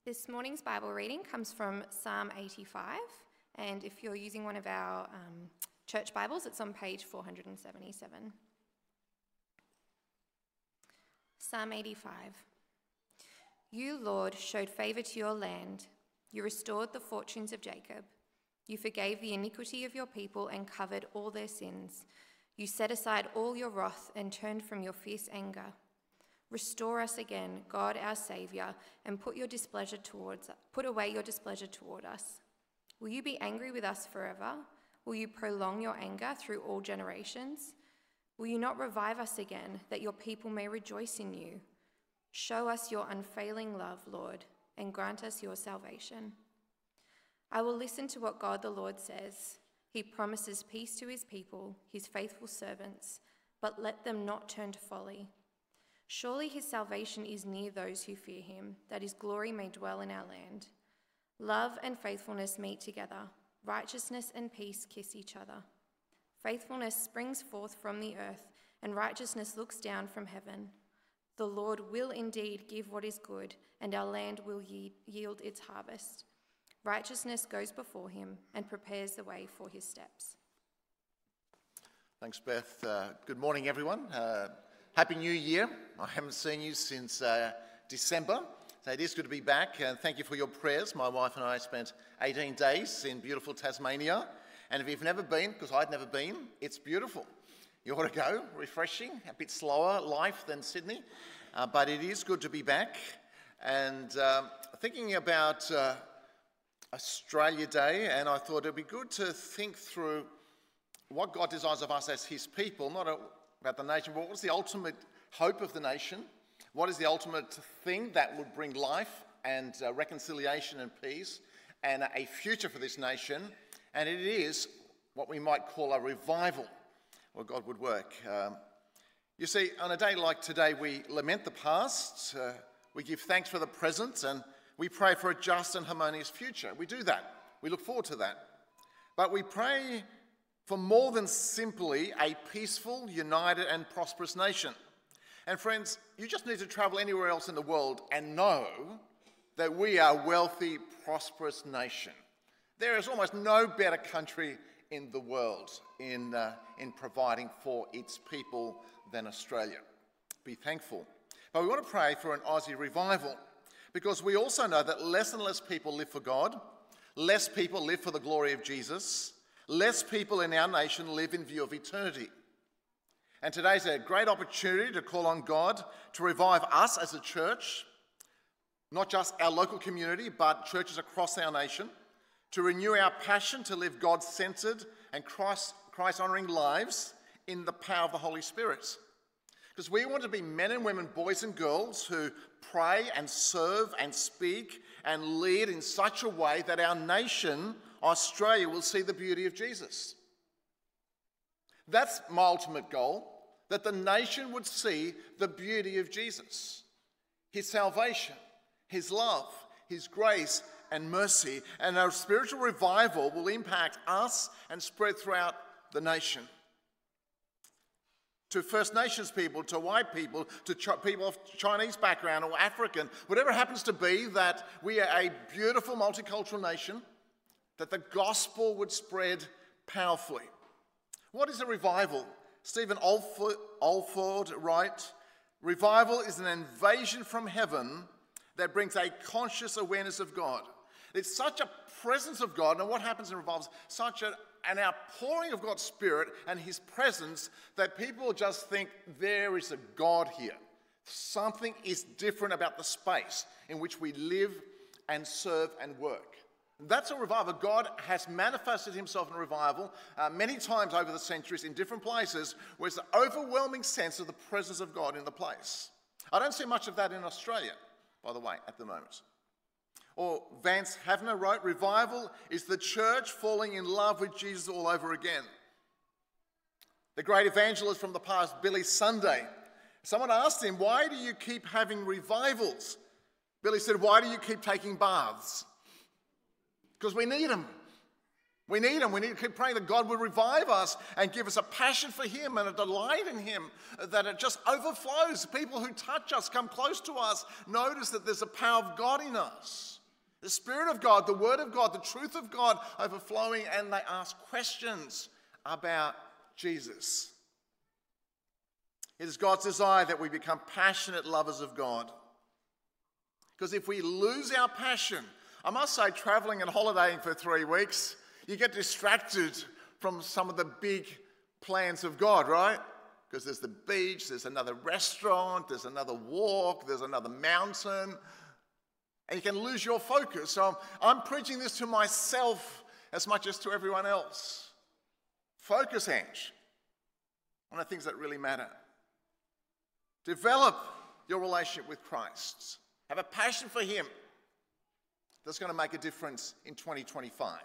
This morning's Bible reading comes from Psalm 85, and if you're using one of our church Bibles, it's on page 477. Psalm 85. You, Lord, showed favour to your land. You restored the fortunes of Jacob. You forgave the iniquity of your people and covered all their sins. You set aside all your wrath and turned from your fierce anger. Restore us again, God our Saviour, and put away your displeasure toward us. Will you be angry with us forever? Will you prolong your anger through all generations? Will you not revive us again, that your people may rejoice in you? Show us your unfailing love, Lord, and grant us your salvation. I will listen to what God the Lord says. He promises peace to his people, his faithful servants, but let them not turn to folly. Surely his salvation is near those who fear him, that his glory may dwell in our land. Love and faithfulness meet together. Righteousness and peace kiss each other. Faithfulness springs forth from the earth, and righteousness looks down from heaven. The Lord will indeed give what is good, and our land will yield its harvest. Righteousness goes before him and prepares the way for his steps. Thanks, Beth. Good morning, everyone. Happy New Year. I haven't seen you since December, so it is good to be back. And thank you for your prayers. My wife and I spent 18 days in beautiful Tasmania. And if you've never been, because I'd never been, it's beautiful. You ought to go, refreshing, a bit slower life than Sydney. But it is good to be back. And thinking about Australia Day, and I thought it'd be good to think through what God desires of us as his people, not about the nation, but what's the ultimate hope of the nation? What is the ultimate thing that would bring life and reconciliation and peace and a future for this nation? And it is what we might call a revival, where God would work. You see, on a day like today, we lament the past, we give thanks for the present, and we pray for a just and harmonious future. We do that. We look forward to that. But we pray for more than simply a peaceful, united and prosperous nation. And friends, you just need to travel anywhere else in the world and know that we are a wealthy, prosperous nation. There is almost no better country in the world in providing for its people than Australia. Be thankful. But we want to pray for an Aussie revival, because we also know that less and less people live for God, less people live for the glory of Jesus, less people in our nation live in view of eternity. And today's a great opportunity to call on God to revive us as a church, not just our local community, but churches across our nation, to renew our passion to live God-centered and Christ-honouring lives in the power of the Holy Spirit. Because we want to be men and women, boys and girls, who pray and serve and speak and lead in such a way that our nation, Australia, will see the beauty of Jesus. That's my ultimate goal, that the nation would see the beauty of Jesus, his salvation, his love, his grace and mercy, and our spiritual revival will impact us and spread throughout the nation. To First Nations people, to white people, to people of Chinese background or African, whatever it happens to be, that we are a beautiful multicultural nation, that the gospel would spread powerfully. What is a revival? Stephen Alford writes, revival is an invasion from heaven that brings a conscious awareness of God. It's such a presence of God, and what happens in revivals, such an outpouring of God's Spirit and his presence that people just think there is a God here. Something is different about the space in which we live and serve and work. That's a revival. God has manifested himself in a revival many times over the centuries in different places, where it's an overwhelming sense of the presence of God in the place. I don't see much of that in Australia, by the way, at the moment. Or Vance Havner wrote, revival is the church falling in love with Jesus all over again. The great evangelist from the past, Billy Sunday, someone asked him, why do you keep having revivals? Billy said, why do you keep taking baths? Because we need them. We need him. We need to keep praying that God will revive us and give us a passion for him and a delight in him, that it just overflows. People who touch us, come close to us, notice that there's a power of God in us. The Spirit of God, the Word of God, the truth of God overflowing, and they ask questions about Jesus. It is God's desire that we become passionate lovers of God. Because if we lose our passion, I must say, traveling and holidaying for 3 weeks, you get distracted from some of the big plans of God, right? Because there's the beach, there's another restaurant, there's another walk, there's another mountain, and you can lose your focus. So I'm preaching this to myself as much as to everyone else. Focus, Ange, on the things that really matter. Develop your relationship with Christ. Have a passion for him that's going to make a difference in 2025.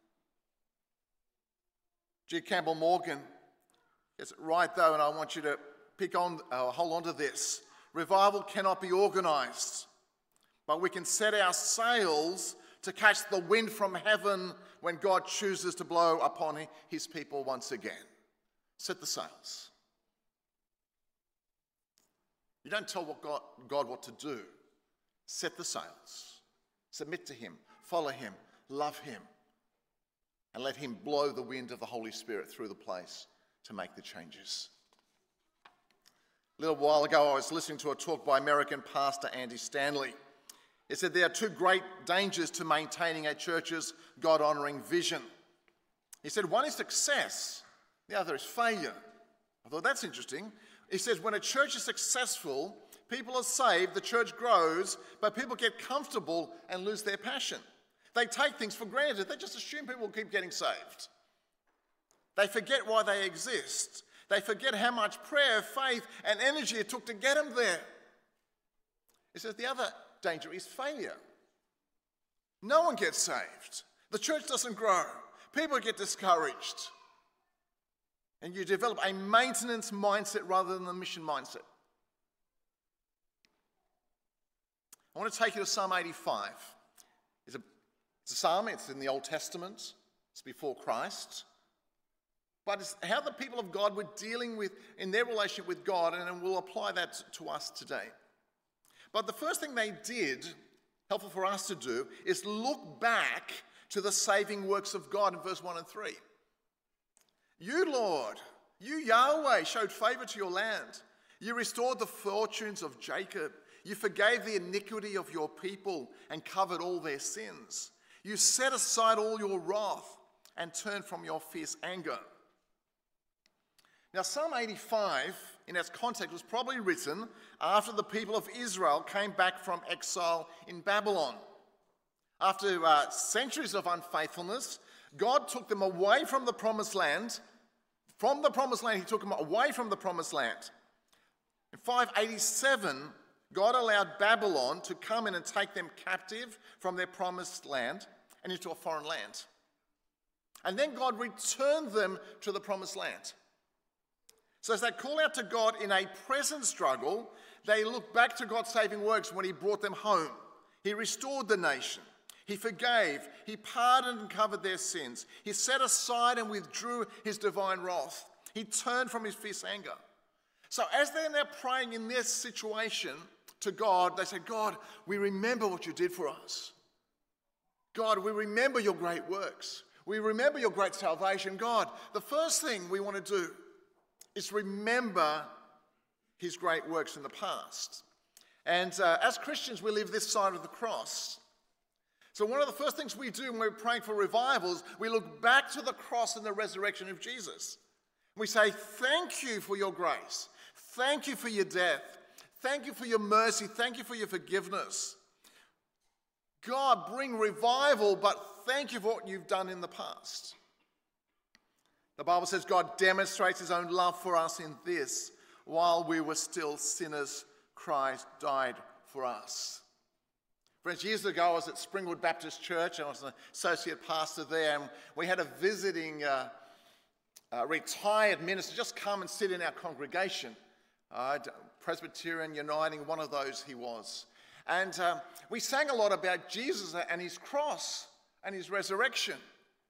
G. Campbell Morgan gets it right, though, and I want you to hold on to this. Revival cannot be organised, but we can set our sails to catch the wind from heaven when God chooses to blow upon his people once again. Set the sails. You don't tell God what to do. Set the sails. Submit to him. Follow him. Love him. And let him blow the wind of the Holy Spirit through the place to make the changes. A little while ago, I was listening to a talk by American pastor Andy Stanley. He said there are 2 great dangers to maintaining a church's God-honouring vision. He said one is success, the other is failure. I thought that's interesting. He says when a church is successful, people are saved, the church grows, but people get comfortable and lose their passion. They take things for granted. They just assume people will keep getting saved. They forget why they exist. They forget how much prayer, faith, and energy it took to get them there. He says the other danger is failure. No one gets saved. The church doesn't grow. People get discouraged. And you develop a maintenance mindset rather than a mission mindset. I want to take you to Psalm 85. It's a psalm, it's in the Old Testament, it's before Christ. But it's how the people of God were dealing with in their relationship with God, and we'll apply that to us today. But the first thing they did, helpful for us to do, is look back to the saving works of God in verse 1 and 3. You, Lord, you, Yahweh, showed favour to your land. You restored the fortunes of Jacob. You forgave the iniquity of your people and covered all their sins. You set aside all your wrath and turned from your fierce anger. Now, Psalm 85, in its context, was probably written after the people of Israel came back from exile in Babylon. After centuries of unfaithfulness, God took them away from the promised land. From the promised land, he took them away from the promised land. In 587, God allowed Babylon to come in and take them captive from their promised land and into a foreign land. And then God returned them to the promised land. So as they call out to God in a present struggle, they look back to God's saving works when he brought them home. He restored the nation. He forgave. He pardoned and covered their sins. He set aside and withdrew his divine wrath. He turned from his fierce anger. So as they're now praying in this situation to God, they say, God, we remember what you did for us. God, we remember your great works. We remember your great salvation. God, the first thing we want to do is remember his great works in the past. And as Christians, we live this side of the cross. So one of the first things we do when we're praying for revivals, we look back to the cross and the resurrection of Jesus. We say, thank you for your grace. Thank you for your death. Thank you for your mercy. Thank you for your forgiveness. God, bring revival, but thank you for what you've done in the past. The Bible says God demonstrates his own love for us in this: while we were still sinners, Christ died for us. Friends, years ago I was at Springwood Baptist Church. I was an associate pastor there, and we had a visiting retired minister just come and sit in our congregation. Presbyterian Uniting, one of those he was. And we sang a lot about Jesus and his cross and his resurrection.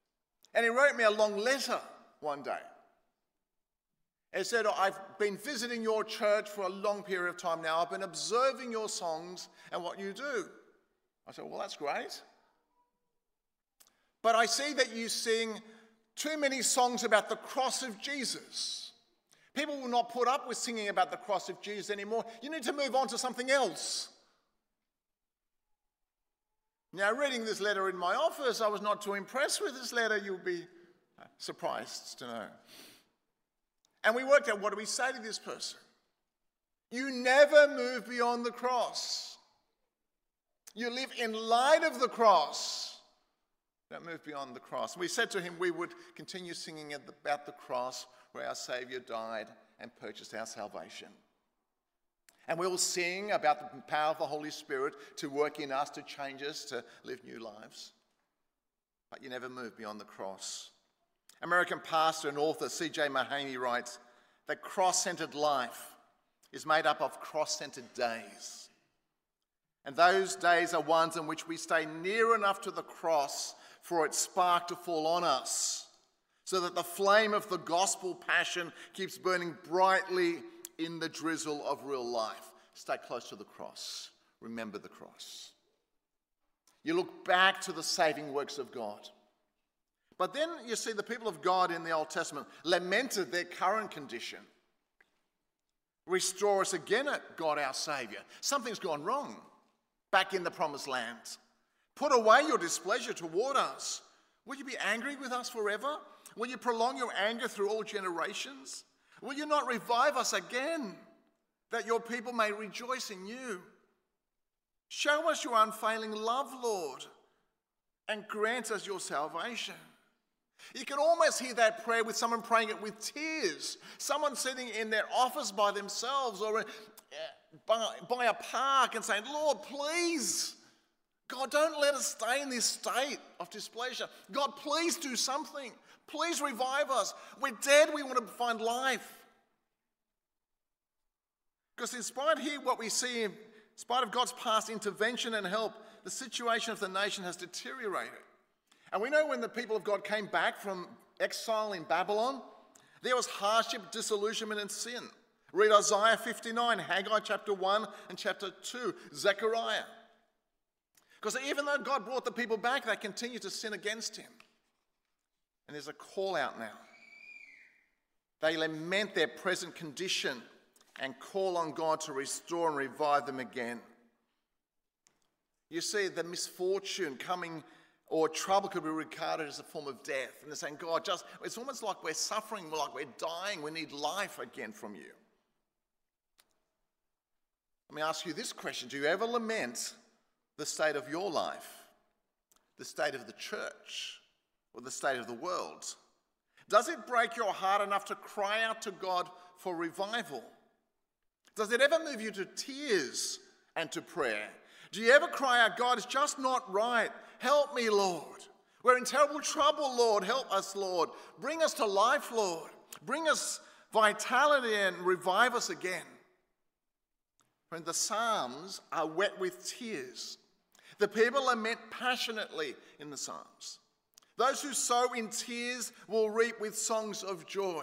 And he wrote me a long letter one day. He said, I've been visiting your church for a long period of time now. I've been observing your songs and what you do. I said, well, that's great. But I see that you sing too many songs about the cross of Jesus. People will not put up with singing about the cross of Jesus anymore. You need to move on to something else. Now, reading this letter in my office, I was not too impressed with this letter. You'll be surprised to know. And we worked out, what do we say to this person? You never move beyond the cross. You live in light of the cross. Don't move beyond the cross. We said to him we would continue singing about the cross where our Saviour died and purchased our salvation. And we will sing about the power of the Holy Spirit to work in us, to change us, to live new lives. But you never move beyond the cross. American pastor and author C.J. Mahaney writes that cross-centered life is made up of cross-centered days. And those days are ones in which we stay near enough to the cross for its spark to fall on us, so that the flame of the gospel passion keeps burning brightly in the drizzle of real life. Stay close to the cross. Remember the cross. You look back to the saving works of God. But then you see the people of God in the Old Testament lamented their current condition. Restore us again, God our Saviour. Something's gone wrong back in the promised land. Put away your displeasure toward us. Will you be angry with us forever? Will you prolong your anger through all generations? Will you not revive us again, that your people may rejoice in you? Show us your unfailing love, Lord, and grant us your salvation. You can almost hear that prayer with someone praying it with tears. Someone sitting in their office by themselves or by a park and saying, Lord, please, God, don't let us stay in this state of displeasure. God, please do something. Please revive us. We're dead. We want to find life. Because in spite here, what we see, in spite of God's past intervention and help, the situation of the nation has deteriorated. And we know when the people of God came back from exile in Babylon, there was hardship, disillusionment, and sin. Read Isaiah 59, Haggai chapter 1 and chapter 2, Zechariah. Because even though God brought the people back, they continued to sin against him. And there's a call out now. They lament their present condition and call on God to restore and revive them again. You see, the misfortune coming or trouble could be regarded as a form of death. And they're saying, God, it's almost like we're suffering, like we're dying. We need life again from you. Let me ask you this question. Do you ever lament the state of your life, the state of the church, or the state of the world? Does it break your heart enough to cry out to God for revival? Does it ever move you to tears and to prayer? Do you ever cry out, God, it's just not right. Help me, Lord. We're in terrible trouble, Lord. Help us, Lord. Bring us to life, Lord. Bring us vitality and revive us again. When the Psalms are wet with tears, the people lament passionately in the Psalms. Those who sow in tears will reap with songs of joy.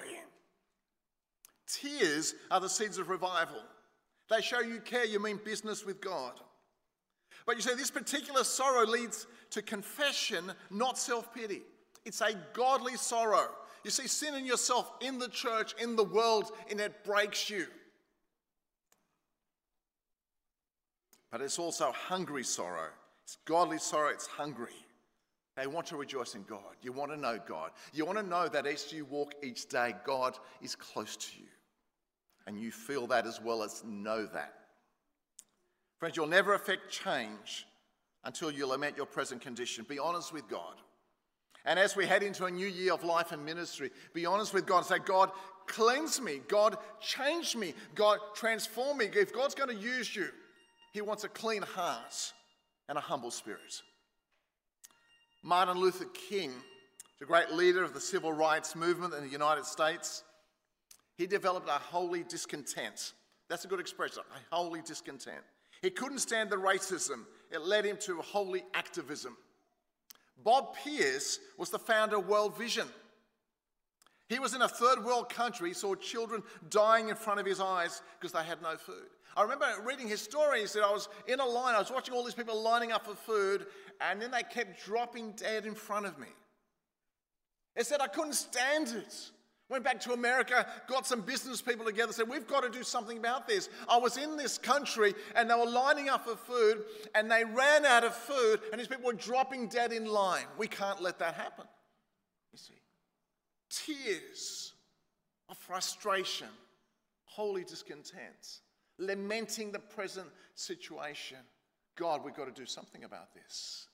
Tears are the seeds of revival. They show you care, you mean business with God. But you see, this particular sorrow leads to confession, not self-pity. It's a godly sorrow. You see, sin in yourself, in the church, in the world, and it breaks you. But it's also hungry sorrow. It's godly sorrow, it's hungry. They want to rejoice in God. You want to know God. You want to know that as you walk each day, God is close to you. And you feel that as well as know that. Friends, you'll never affect change until you lament your present condition. Be honest with God. And as we head into a new year of life and ministry, be honest with God and say, God, cleanse me. God, change me. God, transform me. If God's going to use you, he wants a clean heart and a humble spirit. Martin Luther King, the great leader of the civil rights movement in the United States, he developed a holy discontent. That's a good expression, a holy discontent. He couldn't stand the racism. It led him to holy activism. Bob Pierce was the founder of World Vision. He was in a third world country, saw children dying in front of his eyes because they had no food. I remember reading his story. He said, I was in a line, I was watching all these people lining up for food, and then they kept dropping dead in front of me. He said, I couldn't stand it. Went back to America, got some business people together, said, we've got to do something about this. I was in this country and they were lining up for food and they ran out of food and these people were dropping dead in line. We can't let that happen. You see, tears of frustration, holy discontent, lamenting the present situation. God, we've got to do something about this.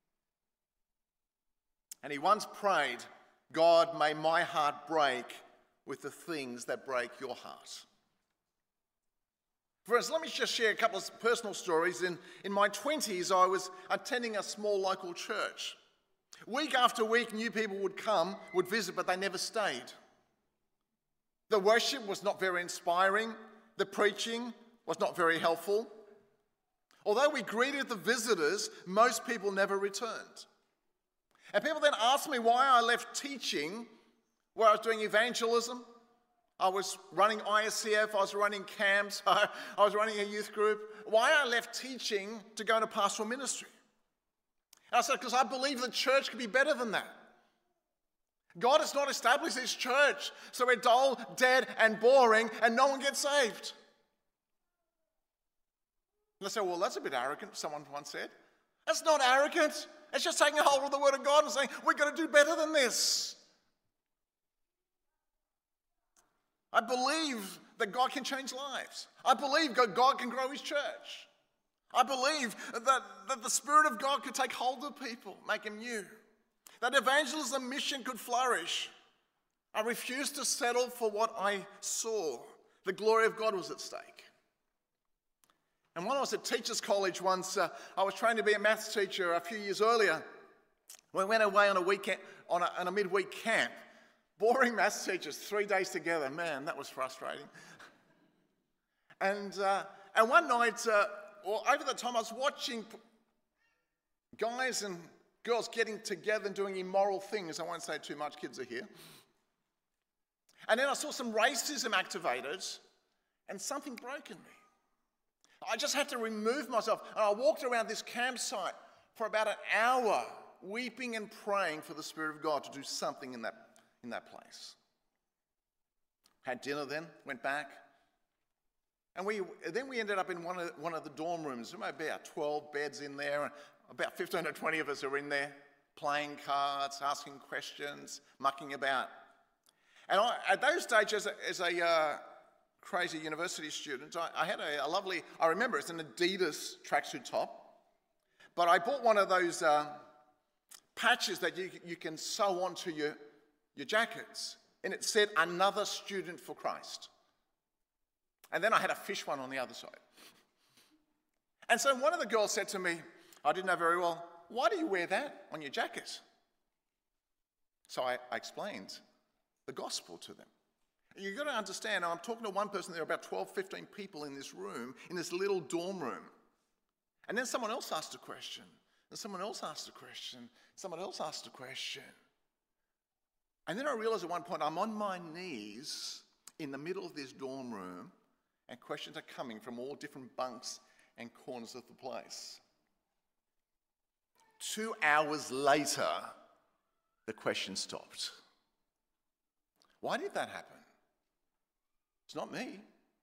And he once prayed, God, may my heart break with the things that break your heart. For instance, let me just share a couple of personal stories. In my 20s, I was attending a small local church. Week after week, new people would visit, but they never stayed. The worship was not very inspiring. The preaching was not very helpful. Although we greeted the visitors, most people never returned. And people then asked me why I left teaching, where I was doing evangelism. I was running ISCF, I was running camps, I was running a youth group. Why I left teaching to go into pastoral ministry. And I said, because I believe the church could be better than that. God has not established this church, so we're dull, dead, and boring, and no one gets saved. And I said, well, that's a bit arrogant, someone once said. That's not arrogant. It's just taking a hold of the Word of God and saying, we've got to do better than this. I believe that God can change lives. I believe God can grow His church. I believe that the Spirit of God could take hold of people, make them new. That evangelism mission could flourish. I refused to settle for what I saw. The glory of God was at stake. And when I was at Teachers College once, I was trained to be a maths teacher a few years earlier. We went away on a weekend, on a midweek camp. Boring maths teachers, 3 days together. Man, that was frustrating. And one night, over the time, I was watching guys and girls getting together and doing immoral things. I won't say too much, kids are here. And then I saw some racism activated, and something broke in me. I just had to remove myself. And I walked around this campsite for about an hour, weeping and praying for the Spirit of God to do something in that place. Had dinner then, went back. And then we ended up in one of the dorm rooms. There might be about 12 beds in there. And about 15 or 20 of us are in there, playing cards, asking questions, mucking about. And at those stages, as a crazy university student, I had a lovely, I remember it's an Adidas tracksuit top, but I bought one of those patches that you can sew onto your jackets, and it said, "Another student for Christ." And then I had a fish one on the other side. And so one of the girls said to me, I didn't know very well, why do you wear that on your jacket? So I explained the gospel to them. You've got to understand, I'm talking to one person, there are about 12, 15 people in this room, in this little dorm room. And then someone else asked a question, and someone else asked a question, someone else asked a question. And then I realized at one point, I'm on my knees in the middle of this dorm room, and questions are coming from all different bunks and corners of the place. 2 hours later, the question stopped. Why did that happen? It's not me.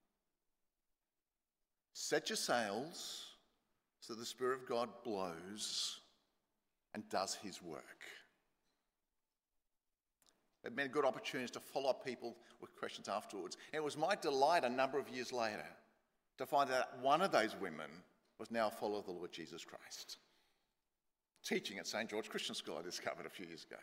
Set your sails so the Spirit of God blows and does His work. It made good opportunities to follow up people with questions afterwards. And it was my delight a number of years later to find out one of those women was now a follower of the Lord Jesus Christ. Teaching at St. George Christian School, I discovered a few years ago.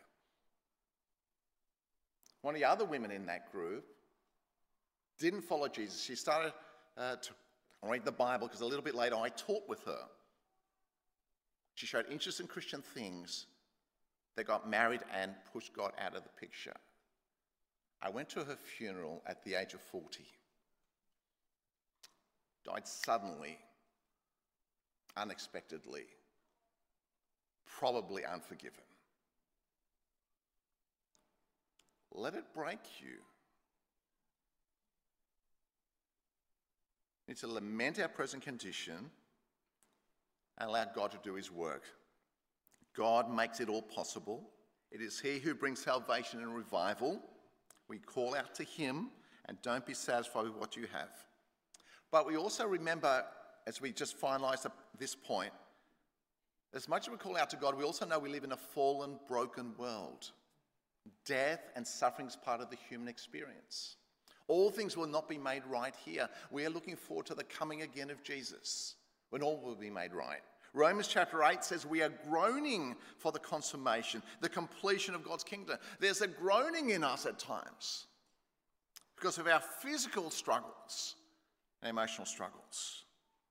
One of the other women in that group didn't follow Jesus. She started to read the Bible because a little bit later I taught with her. She showed interest in Christian things. They got married and pushed God out of the picture. I went to her funeral at the age of 40. Died suddenly, unexpectedly. probably unforgiven. Let it break you. We need to lament our present condition and allow God to do his work. God makes it all possible. It is he who brings salvation and revival. We call out to him and don't be satisfied with what you have. But we also remember, as we just finalise this point, as much as we call out to God, we also know we live in a fallen, broken world. Death and suffering is part of the human experience. All things will not be made right here. We are looking forward to the coming again of Jesus, when all will be made right. Romans chapter 8 says we are groaning for the consummation, the completion of God's kingdom. There's a groaning in us at times because of our physical struggles and emotional struggles.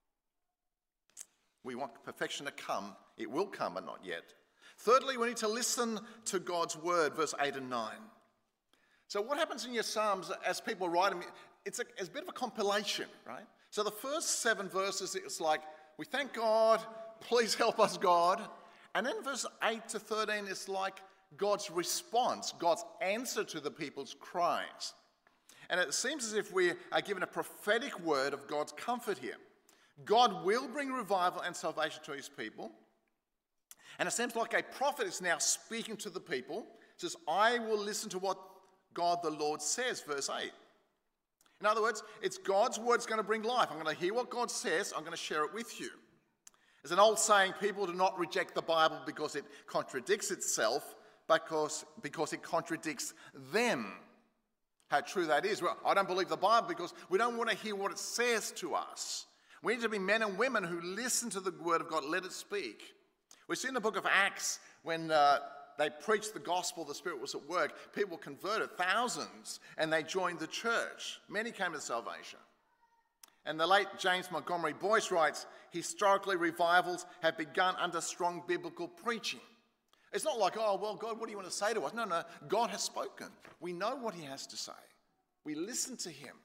We want perfection to come. It will come, but not yet. Thirdly, we need to listen to God's word, verse 8 and 9. So what happens in your Psalms as people write them, it's a bit of a compilation, right? So the first 7 verses, it's like, we thank God, please help us, God. And then verse 8 to 13 is like God's response, God's answer to the people's cries. And it seems as if we are given a prophetic word of God's comfort here. God will bring revival and salvation to his people. And it seems like a prophet is now speaking to the people. It says, I will listen to what God the Lord says, verse 8. In other words, it's God's word that's going to bring life. I'm going to hear what God says. I'm going to share it with you. There's an old saying, people do not reject the Bible because it contradicts itself, but because it contradicts them. How true that is. Well, I don't believe the Bible because we don't want to hear what it says to us. We need to be men and women who listen to the word of God, let it speak. We see in the book of Acts when they preached the gospel, the Spirit was at work, people converted, thousands, and they joined the church. Many came to salvation. And the late James Montgomery Boyce writes, historically revivals have begun under strong biblical preaching. It's not like, oh, well, God, what do you want to say to us? No, God has spoken. We know what he has to say. We listen to him.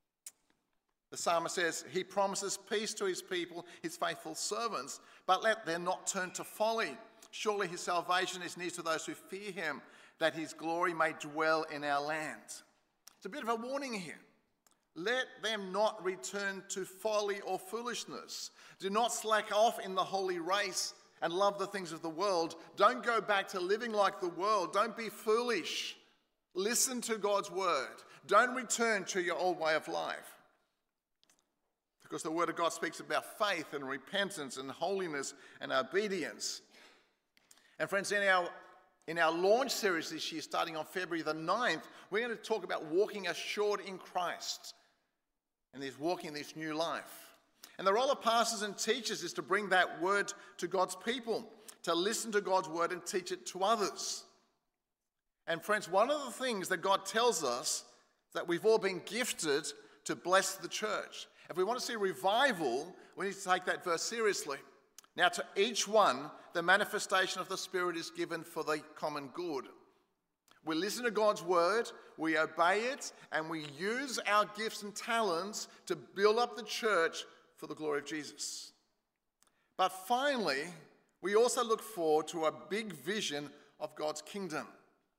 The psalmist says, he promises peace to his people, his faithful servants, but let them not turn to folly. Surely his salvation is near to those who fear him, that his glory may dwell in our land. It's a bit of a warning here. Let them not return to folly or foolishness. Do not slack off in the holy race and love the things of the world. Don't go back to living like the world. Don't be foolish. Listen to God's word. Don't return to your old way of life. Because the word of God speaks about faith and repentance and holiness and obedience. And friends, in our launch series this year, starting on February the 9th, we're going to talk about walking assured in Christ and walking this new life. And the role of pastors and teachers is to bring that word to God's people, to listen to God's word and teach it to others. And friends, one of the things that God tells us is that we've all been gifted to bless the church. If we want to see revival, we need to take that verse seriously. Now, to each one, the manifestation of the Spirit is given for the common good. We listen to God's word, we obey it, and we use our gifts and talents to build up the church for the glory of Jesus. But finally, we also look forward to a big vision of God's kingdom.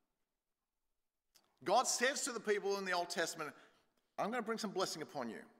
God says to the people in the Old Testament, I'm going to bring some blessing upon you.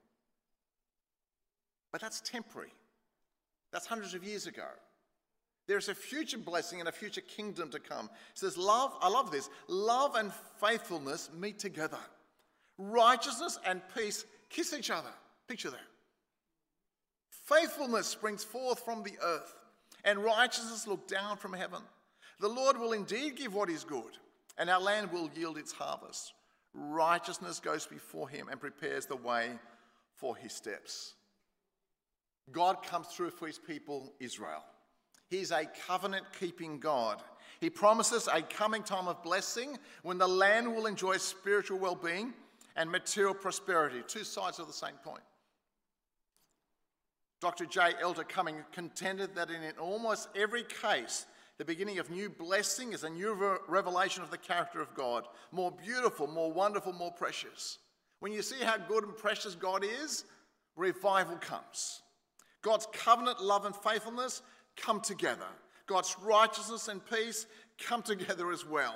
But that's temporary. That's hundreds of years ago. There's a future blessing and a future kingdom to come. It says, love, I love this, love and faithfulness meet together. Righteousness and peace kiss each other. Picture that. Faithfulness springs forth from the earth, and righteousness look down from heaven. The Lord will indeed give what is good, and our land will yield its harvest. Righteousness goes before him and prepares the way for his steps. God comes through for his people, Israel. He's a covenant-keeping God. He promises a coming time of blessing when the land will enjoy spiritual well-being and material prosperity. Two sides of the same coin. Dr. J. Elder Cumming contended that in almost every case, the beginning of new blessing is a new revelation of the character of God. More beautiful, more wonderful, more precious. When you see how good and precious God is, revival comes. God's covenant love and faithfulness come together. God's righteousness and peace come together as well.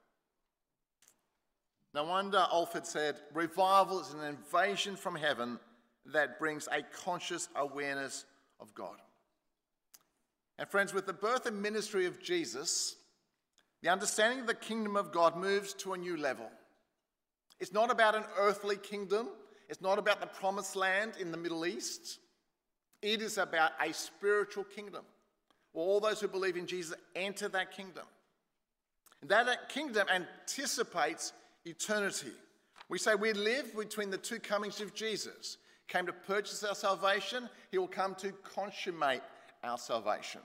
No wonder Alford said, revival is an invasion from heaven that brings a conscious awareness of God. And friends, with the birth and ministry of Jesus, the understanding of the kingdom of God moves to a new level. It's not about an earthly kingdom. It's not about the promised land in the Middle East. It is about a spiritual kingdom. All those who believe in Jesus enter that kingdom. And that kingdom anticipates eternity. We say we live between the two comings of Jesus. He came to purchase our salvation. He will come to consummate our salvation.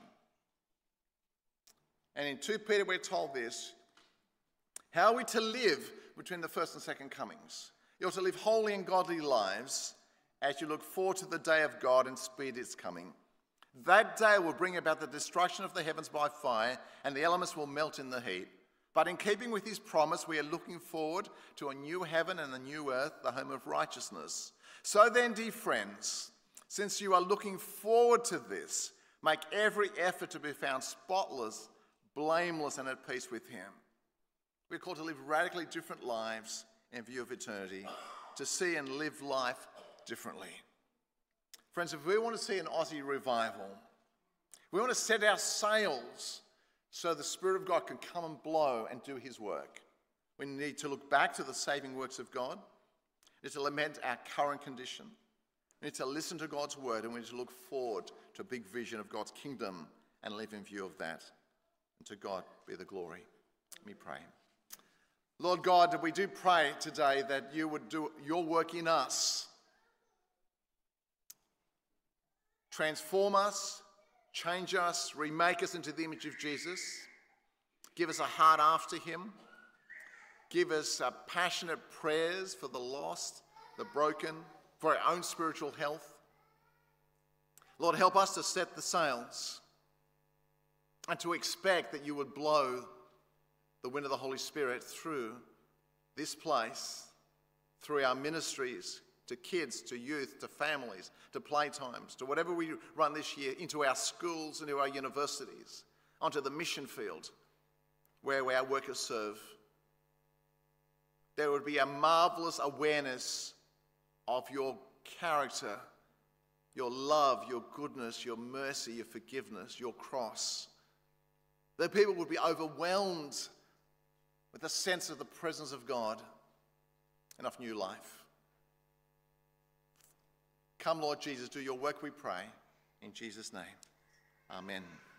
And in 2 Peter we're told this. How are we to live between the first and second comings? You're to live holy and godly lives as you look forward to the day of God and speed its coming. That day will bring about the destruction of the heavens by fire, and the elements will melt in the heat. But in keeping with his promise, we are looking forward to a new heaven and a new earth, the home of righteousness. So then, dear friends, since you are looking forward to this, make every effort to be found spotless, blameless, and at peace with him. We're called to live radically different lives in view of eternity, to see and live life differently. Friends, if we want to see an Aussie revival, we want to set our sails so the Spirit of God can come and blow and do his work. We need to look back to the saving works of God. We need to lament our current condition. We need to listen to God's word, and we need to look forward to a big vision of God's kingdom and live in view of that. And to God be the glory. Let me pray. Lord God, we do pray today that you would do your work in us. Transform us, change us, remake us into the image of Jesus. Give us a heart after him. Give us passionate prayers for the lost, the broken, for our own spiritual health. Lord, help us to set the sails and to expect that you would blow the wind of the Holy Spirit through this place, through our ministries, to kids, to youth, to families, to playtimes, to whatever we run this year, into our schools, into our universities, onto the mission field where our workers serve. There would be a marvelous awareness of your character, your love, your goodness, your mercy, your forgiveness, your cross. That people would be overwhelmed with a sense of the presence of God and of new life. Come, Lord Jesus, do your work, we pray. In Jesus' name, amen.